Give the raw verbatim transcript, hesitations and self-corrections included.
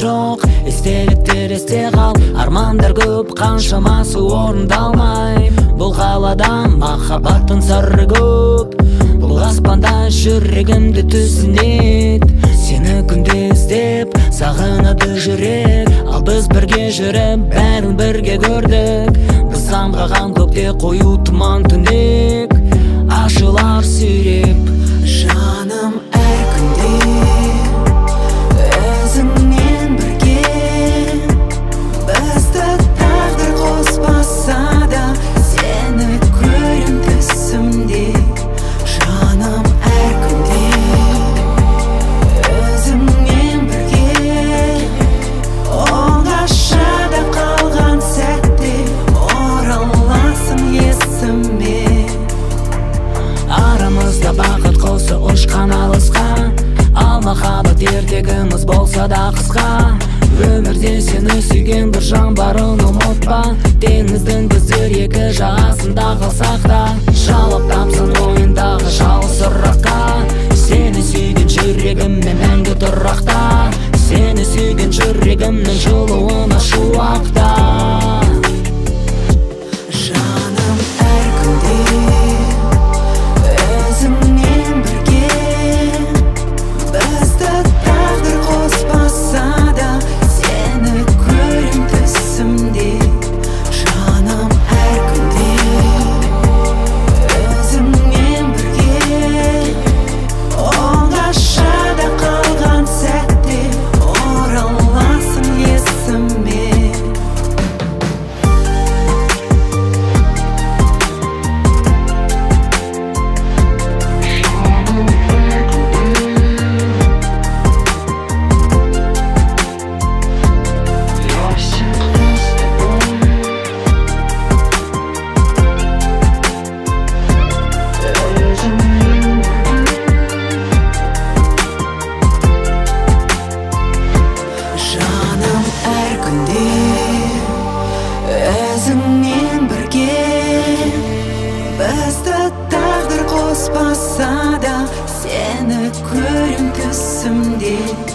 жоқ, естеліктер есте қал. Армандар көп, қаншамасы орындалмай. Бұл қалада махаббаттың сыры көп. Бұл аспанда жүрегімді түсінет. Сені күнде іздеп, сағынады жүрек. Ал біз бірге жүріп, бәрін бірге көрдік. Біз самғаған көкте қою тұман түнек. Ашылар сүйреп жаным әр күнде өзіңмен бірге. Бізді тағдыр қоспаса да, сені көрем түсімде. Жаным әр күнде өзіңмен бірге. оңашада қалған сәтте ораласың есіме. Арамызда бақыт қосы ұшқан алысқа. Ал махаббат ертегіміз болса да қысқа. Өмірде сені сүйген бір жан барын ұмытпа. Теңіздің біздер екі жағасында қалсақ та, жауап тапсын ойындағы жалғыз сұраққа. Сені сүйген жүрегіммен мәңгі тұрақта. Сені сүйген жүрегімнің жылуына шуақта. Жаным әр күнде өзіңмен бірге. Бізді тағдыр қоспаса да, сені көрем түсімде. Жаным әр күнде өзіңмен бірге. оңашада қалған сәтте ораласың есіме. Жаным әр күнде өзіңмен бірге. Бізді тағдыр қоспаса да, сені көрем түсімде.